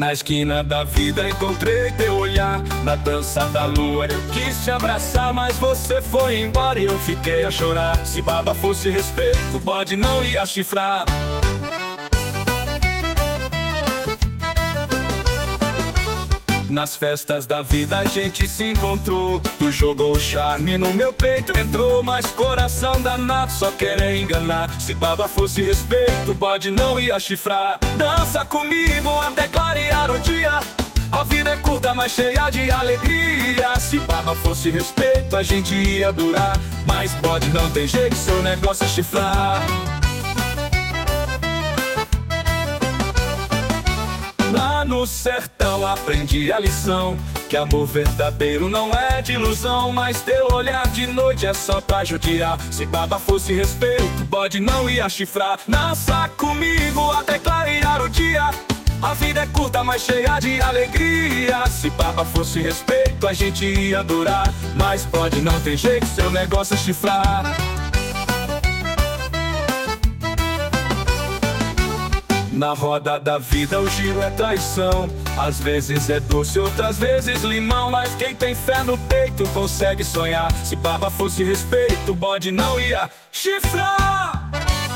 Na esquina da vida encontrei teu olhar. Na dança da lua eu quis te abraçar, mas você foi embora e eu fiquei a chorar. Se baba fosse respeito, bode não ia chifrar. Nas festas da vida a gente se encontrou. Tu jogou charme no meu peito, entrou, mas coração danado só querer enganar. Se baba fosse respeito, bode não ia chifrar. Dança comigo até clarear o dia. A vida é curta, mas cheia de alegria. Se baba fosse respeito, a gente ia durar. Mas bode não tem jeito, seu negócio é chifrar. Lá no sertão aprendi a lição, que amor verdadeiro não é de ilusão. Mas teu olhar de noite é só pra judiar. Se baba fosse respeito, bode não ia chifrar. Dança comigo até clarear o dia. A vida é curta, mas cheia de alegria. Se baba fosse respeito, a gente ia durar. Mas bode não tem jeito, seu negócio é chifrar. Na roda da vida o giro é traição. Às vezes é doce, outras vezes limão. Mas quem tem fé no peito consegue sonhar. Se baba fosse respeito, bode não ia chifrar.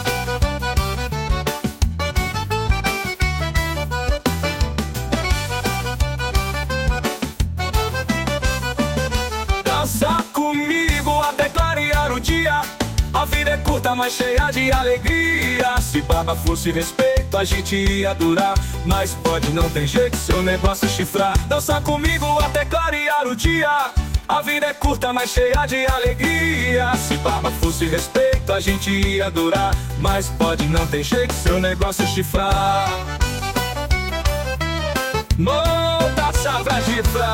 Dança comigo até clarear o dia. A vida é curta, mas cheia de alegria. Se baba fosse respeito, a gente ia durar. Mas bode não tem jeito, seu negócio é chifrar. Dança comigo até clarear o dia. A vida é curta, mas cheia de alegria. Se baba fosse respeito, a gente ia durar. Mas bode não tem jeito, seu negócio é chifrar.